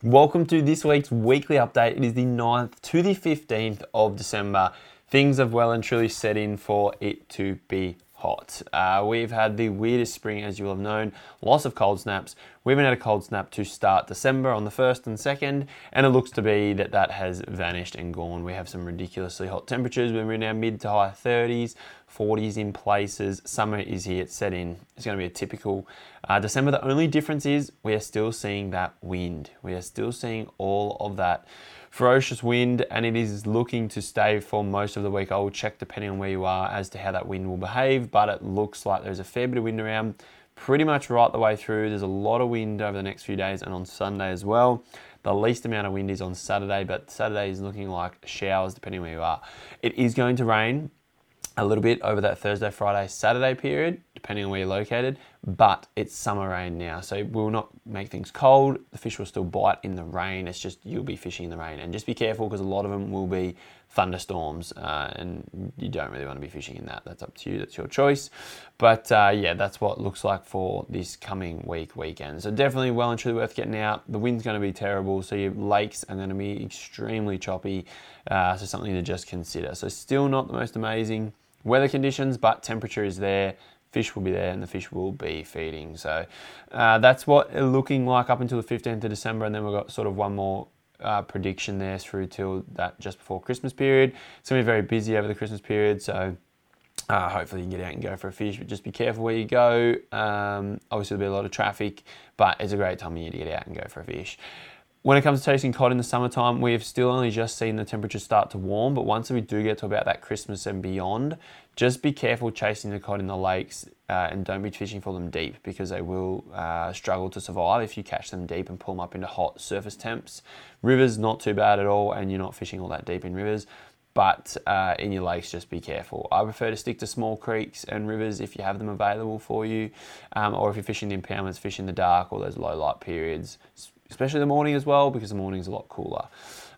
Welcome to this week's weekly update. It is the 9th to the 15th of December. Things have well and truly set in for it to be hot. We've had the weirdest spring, as you will have known, lots of cold snaps. We haven't had a cold snap to start December on the 1st and 2nd, and it looks to be that has vanished and gone. We have some ridiculously hot temperatures. We're in our mid to high 30s, 40s in places. Summer is here, it's set in. It's going to be a typical December. The only difference is we are still seeing that wind. We are still seeing all of that ferocious wind, and it is looking to stay for most of the week. I will check depending on where you are as to how that wind will behave, but it looks like there's a fair bit of wind around pretty much right the way through. There's a lot of wind over the next few days and on Sunday as well. The least amount of wind is on Saturday, but Saturday is looking like showers depending where you are. It is going to rain a little bit over that Thursday, Friday, Saturday period, depending on where you're located, but it's summer rain now, so it will not make things cold. The fish will still bite in the rain. It's just you'll be fishing in the rain, and just be careful because a lot of them will be thunderstorms, and you don't really want to be fishing in that. That's up to you. That's your choice. But yeah, that's what it looks like for this coming weekend. So definitely well and truly worth getting out. The wind's going to be terrible, so your lakes are going to be extremely choppy, so something to just consider. So still not the most amazing weather conditions, but temperature is there, fish will be there, and the fish will be feeding. So that's what it's looking like up until the 15th of December, and then we've got sort of one more prediction there through till that just before Christmas period. It's going to be very busy over the Christmas period, so hopefully you can get out and go for a fish, but just be careful where you go. Obviously there'll be a lot of traffic, but it's a great time of year to get out and go for a fish. When it comes to chasing cod in the summertime, we have still only just seen the temperatures start to warm, but once we do get to about that Christmas and beyond, just be careful chasing the cod in the lakes and don't be fishing for them deep, because they will struggle to survive if you catch them deep and pull them up into hot surface temps. Rivers, not too bad at all, and you're not fishing all that deep in rivers. But in your lakes, just be careful. I prefer to stick to small creeks and rivers if you have them available for you, or if you're fishing the impoundments, fish in the dark or those low light periods, especially the morning as well, because the morning's a lot cooler.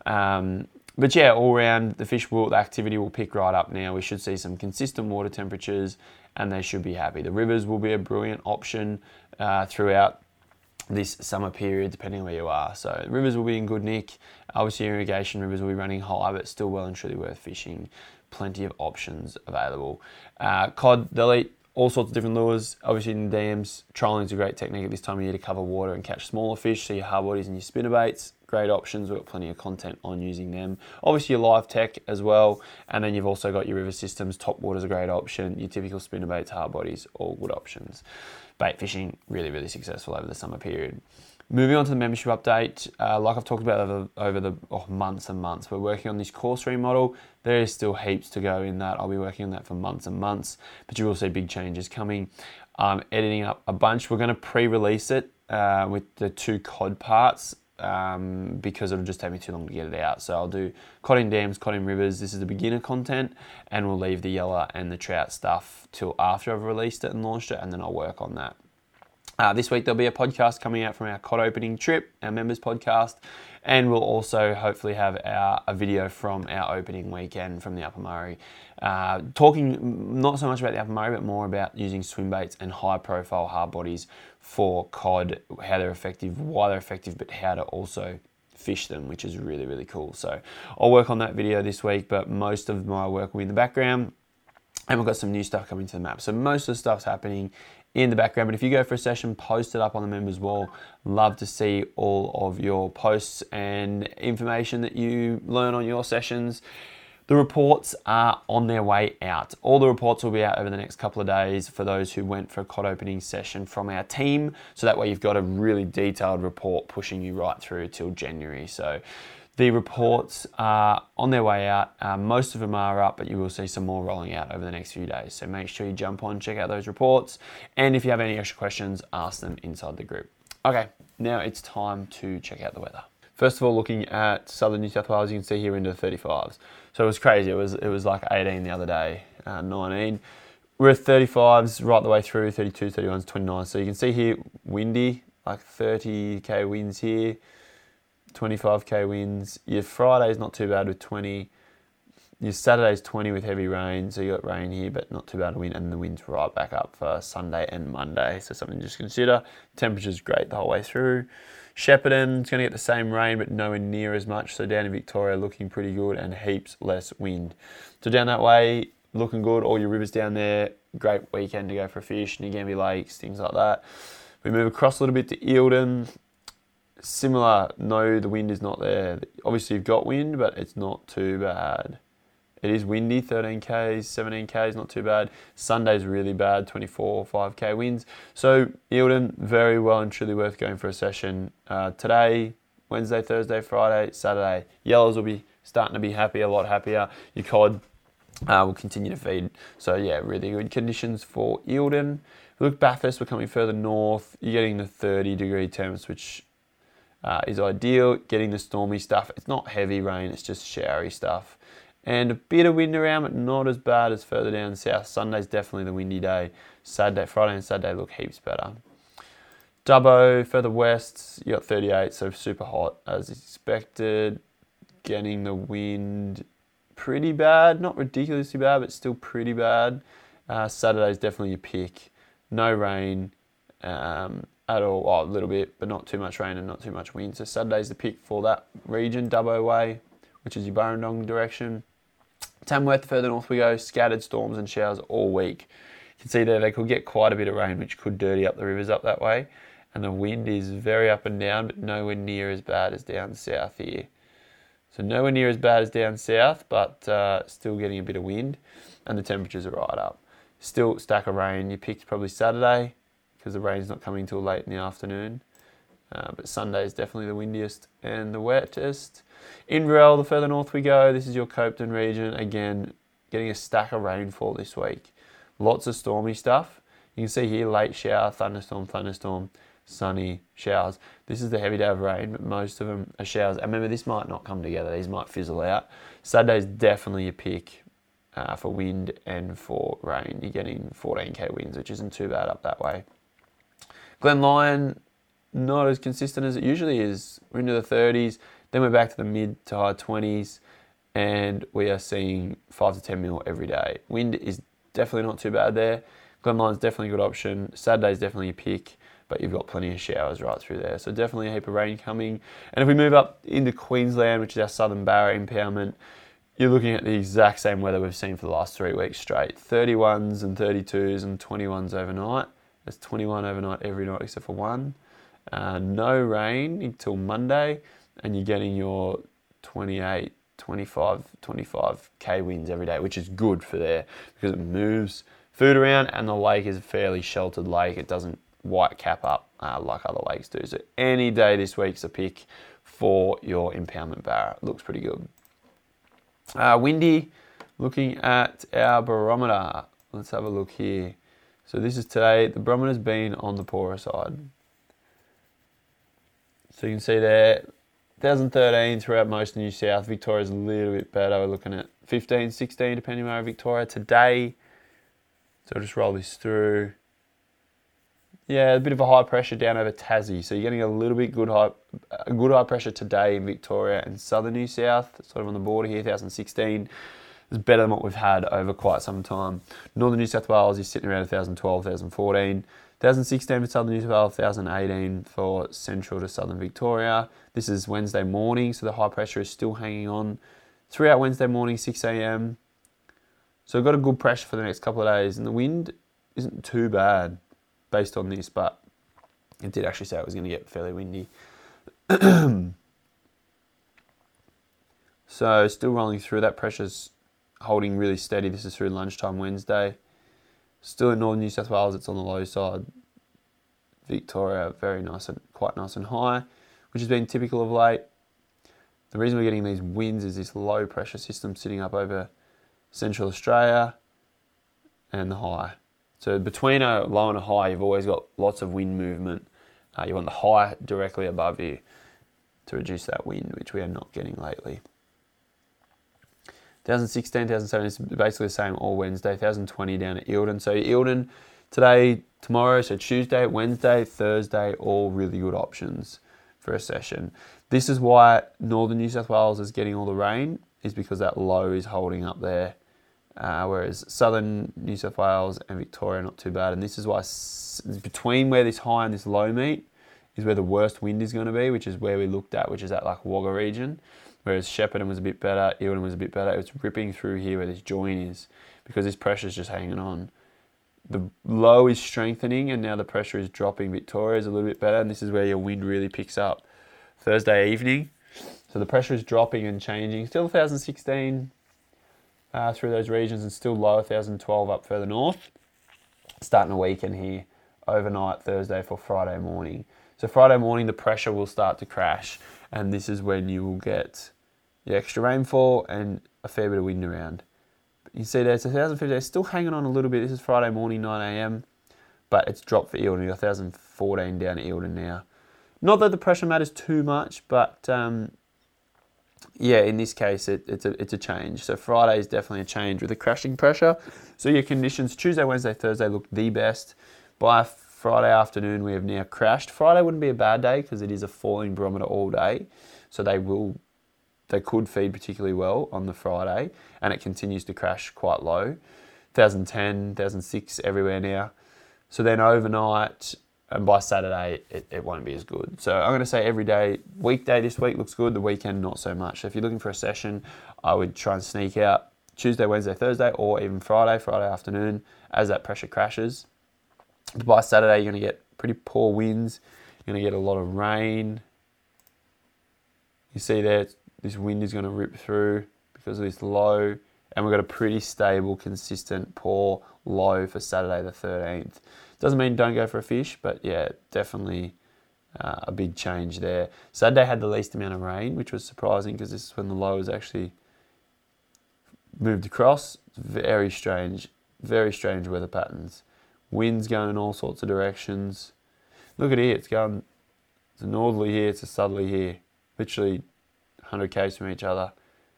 But yeah, all around, the activity will pick right up now. We should see some consistent water temperatures, and they should be happy. The rivers will be a brilliant option throughout this summer period, depending on where you are. So rivers will be in good nick. Obviously irrigation rivers will be running high, but still well and truly worth fishing. Plenty of options available. Cod, they'll eat all sorts of different lures. Obviously in dams, trolling is a great technique at this time of year to cover water and catch smaller fish. So your hard bodies and your spinnerbaits, great options. We've got plenty of content on using them. Obviously your live tech as well. And then you've also got your river systems. Top water's a great option. Your typical spinnerbaits, hard bodies, all good options. Bait fishing, really, really successful over the summer period. Moving on to the membership update, like I've talked about over the months and months, we're working on this course remodel. There is still heaps to go in that. I'll be working on that for months and months, but you will see big changes coming. I'm editing up a bunch. We're going to pre-release it with the 2 cod parts because it'll just take me too long to get it out. So I'll do cod in dams, cod in rivers. This is the beginner content, and we'll leave the yellow and the trout stuff till after I've released it and launched it, and then I'll work on that. This week there'll be a podcast coming out from our cod opening trip, our members podcast, and we'll also hopefully have a video from our opening weekend from the Upper Murray, talking not so much about the Upper Murray, but more about using swim baits and high profile hard bodies for cod, how they're effective, why they're effective, but how to also fish them, which is really, really cool. So I'll work on that video this week, but most of my work will be in the background, and we've got some new stuff coming to the map. So most of the stuff's happening in the background, but if you go for a session, post it up on the members wall. Love to see all of your posts and information that you learn on your sessions. The reports are on their way out. All the reports will be out over the next couple of days for those who went for a cod opening session from our team. So that way you've got a really detailed report pushing you right through till January. So the reports are on their way out. Most of them are up, but you will see some more rolling out over the next few days. So make sure you jump on, check out those reports. And if you have any extra questions, ask them inside the group. Okay, now it's time to check out the weather. First of all, looking at southern New South Wales, you can see here into the 35s. So it was crazy. It was like 18 the other day, 19. We're at 35s right the way through, 32, 31s, 29. So you can see here, windy, like 30k winds here. 25k winds. Your Friday's not too bad with 20. Your Saturday's 20 with heavy rain, so you got rain here, but not too bad a wind, and the wind's right back up for Sunday and Monday, so something to just consider. Temperature's great the whole way through. Shepparton's going to get the same rain, but nowhere near as much. So down in Victoria, looking pretty good and heaps less wind. So down that way, looking good. All your rivers down there, great weekend to go for a fish. Ngambie Lakes, things like that. We move across a little bit to Eildon. Similar, no, the wind is not there. Obviously, you've got wind, but it's not too bad. It is windy, 13 Ks, 17 Ks, not too bad. Sunday's really bad, 24, 5K winds. So Eildon, very well and truly worth going for a session. Today, Wednesday, Thursday, Friday, Saturday. Yellows will be starting to be happy, a lot happier. Your cod will continue to feed. So yeah, really good conditions for Eildon. If you look Bathurst, we're coming further north. You're getting the 30-degree temps, which is ideal. Getting the stormy stuff. It's not heavy rain, it's just showery stuff. And a bit of wind around, but not as bad as further down south. Sunday's definitely the windy day. Friday and Saturday look heaps better. Dubbo, further west, you got 38, so super hot as expected. Getting the wind pretty bad, not ridiculously bad, but still pretty bad. Saturday's definitely your pick. No rain at all, a little bit, but not too much rain and not too much wind. So Saturday's the pick for that region, Dubbo way, which is your Burrendong direction. Tamworth, further north we go, scattered storms and showers all week. You can see there they could get quite a bit of rain, which could dirty up the rivers up that way. And the wind is very up and down, but nowhere near as bad as down south here. So nowhere near as bad as down south, but still getting a bit of wind. And the temperatures are right up. Still stack of rain. You picked probably Saturday, because the rain's not coming till late in the afternoon. But Sunday is definitely the windiest and the wettest. Inverell, the further north we go, this is your Copton region. Again, getting a stack of rainfall this week. Lots of stormy stuff. You can see here, late shower, thunderstorm, sunny, showers. This is the heavy day of rain, but most of them are showers. And remember, this might not come together. These might fizzle out. Saturday's definitely your pick for wind and for rain. You're getting 14k winds, which isn't too bad up that way. Glen Lyon, not as consistent as it usually is. We're into the 30s. Then we're back to the mid to high 20s, and we are seeing 5 to 10 mil every day. Wind is definitely not too bad there. Glen Lyon's definitely a good option. Saturday's definitely a pick, but you've got plenty of showers right through there. So definitely a heap of rain coming. And if we move up into Queensland, which is our Southern Barra impoundment, you're looking at the exact same weather we've seen for the last 3 weeks straight. 31s and 32s and 21s overnight. There's 21 overnight every night except for one. No rain until Monday. And you're getting your 28, 25k winds every day, which is good for there because it moves food around and the lake is a fairly sheltered lake. It doesn't white cap up like other lakes do. So any day this week's a pick for your impoundment barra. It looks pretty good. Windy, looking at our barometer. Let's have a look here. So this is today. The barometer's been on the poorer side. So you can see there, 2013 throughout most of New South. Victoria's a little bit better. We're looking at 15, 16 depending where Victoria today. So I'll just roll this through. Yeah, a bit of a high pressure down over Tassie. So you're getting a little bit good high pressure today in Victoria and southern New South, sort of on the border here, 2016. It's better than what we've had over quite some time. Northern New South Wales is sitting around 2012, 2014. 2016 for Southern New South Wales, 2018 for Central to Southern Victoria. This is Wednesday morning, so the high pressure is still hanging on throughout Wednesday morning, 6 a.m. So we've got a good pressure for the next couple of days, and the wind isn't too bad based on this, but it did actually say it was going to get fairly windy. So still rolling through, that pressure's holding really steady. This is through lunchtime Wednesday. Still in northern New South Wales, it's on the low side. Victoria, very nice and quite nice and high, which has been typical of late. The reason we're getting these winds is this low pressure system sitting up over Central Australia and the high. So between a low and a high, you've always got lots of wind movement. You want the high directly above you to reduce that wind, which we are not getting lately. 2016, 2017 is basically the same all Wednesday. 2020 down at Eildon. So Eildon today, tomorrow, so Tuesday, Wednesday, Thursday, all really good options for a session. This is why northern New South Wales is getting all the rain, is because that low is holding up there. Whereas southern New South Wales and Victoria not too bad. And this is why between where this high and this low meet is where the worst wind is going to be, which is where we looked at, which is at like Wagga region. Whereas Shepparton was a bit better, Eildon was a bit better. It's ripping through here where this join is because this pressure is just hanging on. The low is strengthening and now the pressure is dropping. Victoria is a little bit better and this is where your wind really picks up. Thursday evening, so the pressure is dropping and changing. Still 1,016 through those regions and still low 1,012 up further north. Starting a weekend here overnight Thursday for Friday morning. So Friday morning the pressure will start to crash and this is when you will get the extra rainfall and a fair bit of wind around. You see there, it's 1,050, it's still hanging on a little bit. This is Friday morning, 9 a.m, but it's dropped for Eildon. 1,014 down at Eildon now. Not that the pressure matters too much, but yeah, in this case, it's a change. So Friday is definitely a change with the crashing pressure. So your conditions, Tuesday, Wednesday, Thursday look the best. By Friday afternoon, we have now crashed. Friday wouldn't be a bad day because it is a falling barometer all day. So they could feed particularly well on the Friday, and it continues to crash quite low. 1,010, 1,006 everywhere now. So then overnight, and by Saturday, it won't be as good. So I'm going to say every day, weekday this week looks good, the weekend not so much. So if you're looking for a session, I would try and sneak out Tuesday, Wednesday, Thursday, or even Friday afternoon as that pressure crashes. But by Saturday, you're going to get pretty poor winds. You're going to get a lot of rain. You see there, this wind is going to rip through because of this low. And we've got a pretty stable, consistent, poor low for Saturday the 13th. Doesn't mean don't go for a fish, but yeah, definitely a big change there. Saturday had the least amount of rain, which was surprising because this is when the low was actually moved across. Very strange weather patterns. Winds going in all sorts of directions. Look at here, it's a northerly here, it's a southerly here. Literally 100 k's from each other.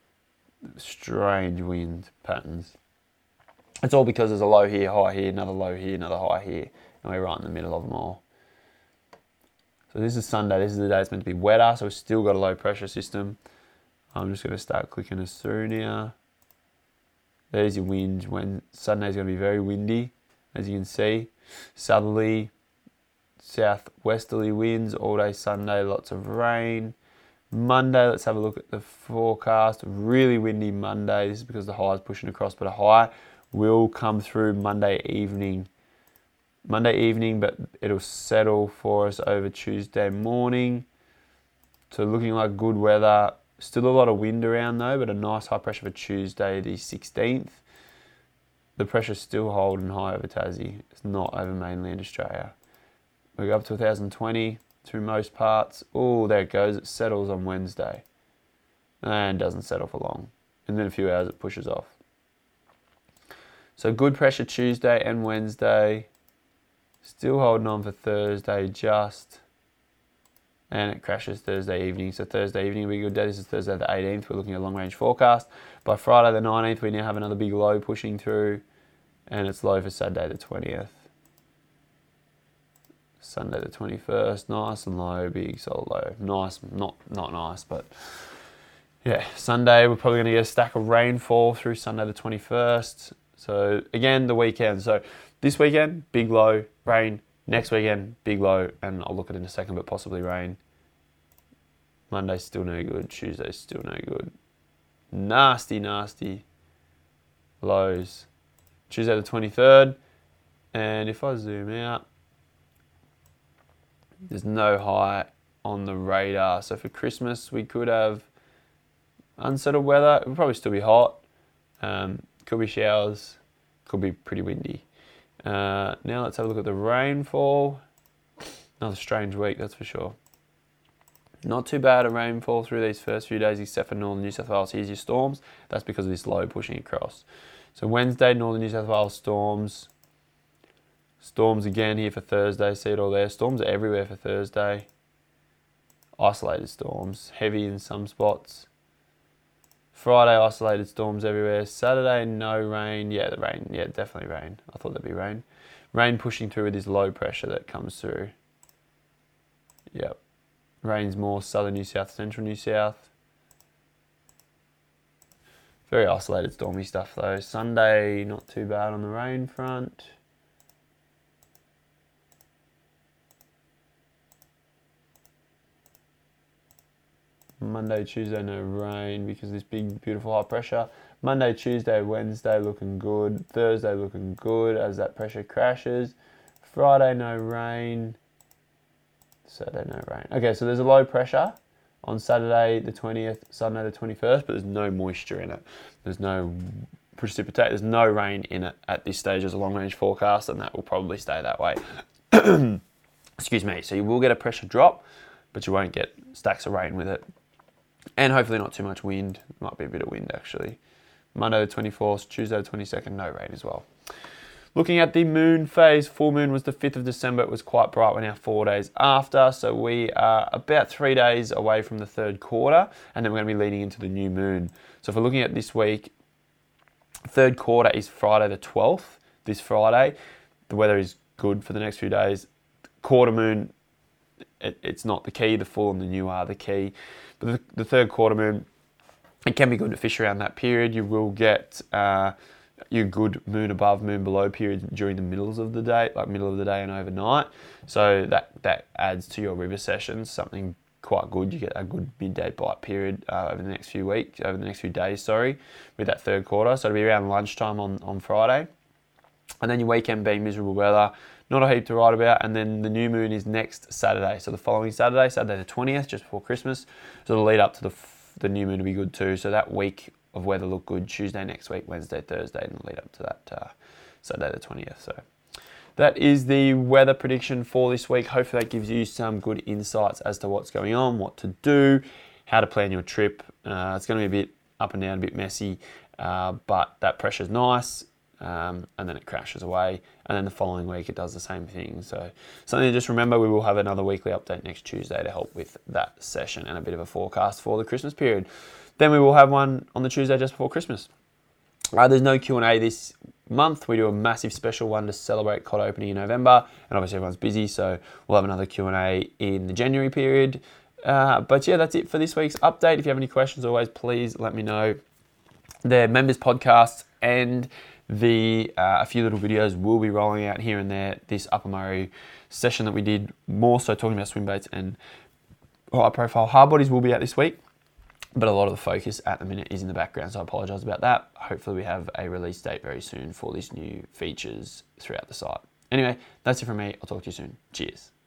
Strange wind patterns. It's all because there's a low here, high here, another low here, another high here, and we're right in the middle of them all. So this is Sunday, this is the day it's meant to be wetter, so we've still got a low pressure system. I'm just going to start clicking us through now. There's your wind. When Sunday's going to be very windy, as you can see. Southerly, southwesterly winds all day Sunday, lots of rain. Monday, let's have a look at the forecast. Really windy Monday. This is because the high is pushing across, but a high will come through Monday evening, but it'll settle for us over Tuesday morning. So looking like good weather. Still a lot of wind around though, but a nice high pressure for Tuesday the 16th. The pressure's still holding high over Tassie. It's not over mainland Australia. We go up to 1,020 through most parts. Oh, there it goes. It settles on Wednesday. And doesn't settle for long. And then a few hours it pushes off. So good pressure Tuesday and Wednesday. Still holding on for Thursday just. And it crashes Thursday evening. So Thursday evening will be a good day. This is Thursday the 18th. We're looking at a long range forecast. By Friday the 19th, we now have another big low pushing through. And it's low for Saturday the 20th. Sunday the 21st, nice and low, big solid low. Nice, not nice, but yeah. Sunday, we're probably going to get a stack of rainfall through Sunday the 21st. So again, the weekend. So this weekend, big low, rain. Next weekend, big low, and I'll look at it in a second, but possibly rain. Monday's still no good. Tuesday's still no good. Nasty lows. Tuesday the 23rd, and if I zoom out, there's no high on the radar. So for Christmas, we could have unsettled weather. It would probably still be hot. Could be showers. Could be pretty windy. Now let's have a look at the rainfall. Another strange week, that's for sure. Not too bad a rainfall through these first few days, except for northern New South Wales. Here's your storms. That's because of this low pushing across. So Wednesday, northern New South Wales storms. Storms again here for Thursday. See it all there. Storms are everywhere for Thursday. Isolated storms. Heavy in some spots. Friday, isolated storms everywhere. Saturday, no rain. Yeah, the rain. Yeah, definitely rain. I thought there'd be rain. Rain pushing through with this low pressure that comes through. Yep. Rain's more southern New South, central New South. Very isolated stormy stuff though. Sunday, not too bad on the rain front. Monday, Tuesday, no rain because of this big, beautiful high pressure. Monday, Tuesday, Wednesday looking good. Thursday looking good as that pressure crashes. Friday, no rain. Saturday, no rain. Okay, so there's a low pressure on Saturday the 20th, Sunday the 21st, but there's no moisture in it. There's no precipitate. There's no rain in it at this stage as a long-range forecast, and that will probably stay that way. Excuse me. So you will get a pressure drop, but you won't get stacks of rain with it. And hopefully not too much wind. Might be a bit of wind, actually. Monday the 24th, Tuesday the 22nd, no rain as well. Looking at the moon phase, full moon was the 5th of December. It was quite bright. We're now 4 days after. So we are about 3 days away from the third quarter. And then we're going to be leading into the new moon. So if we're looking at this week, third quarter is Friday the 12th, this Friday. The weather is good for the next few days. Quarter moon, it's not the key. The full and the new are the key. But the third quarter moon, it can be good to fish around that period. You will get your good moon above, moon below periods during the middle of the day and overnight. So that adds to your river sessions, something quite good. You get a good midday bite period over the next few days, with that third quarter. So it'll be around lunchtime on Friday. And then your weekend being miserable weather, not a heap to write about. And then the new moon is next Saturday. So the following Saturday the 20th, just before Christmas. So it'll lead up to the new moon to be good too. So that week of weather look good. Tuesday next week, Wednesday, Thursday, and lead up to that Saturday the 20th. So that is the weather prediction for this week. Hopefully that gives you some good insights as to what's going on, what to do, how to plan your trip. It's going to be a bit up and down, a bit messy, but that pressure's nice. And then it crashes away, and then the following week it does the same thing. So something to just remember, we will have another weekly update next Tuesday to help with that session and a bit of a forecast for the Christmas period. Then we will have one on the Tuesday just before Christmas. There's no Q&A this month. We do a massive special one to celebrate COD opening in November, and obviously everyone's busy, so we'll have another Q&A in the January period. But yeah, that's it for this week's update. If you have any questions, always please let me know. The members podcast and a few little videos will be rolling out here and there. This Upper Murray session that we did, more so talking about swim baits and high profile hard bodies, will be out this week. But a lot of the focus at the minute is in the background, so I apologise about that. Hopefully we have a release date very soon for these new features throughout the site. Anyway, that's it from me. I'll talk to you soon. Cheers.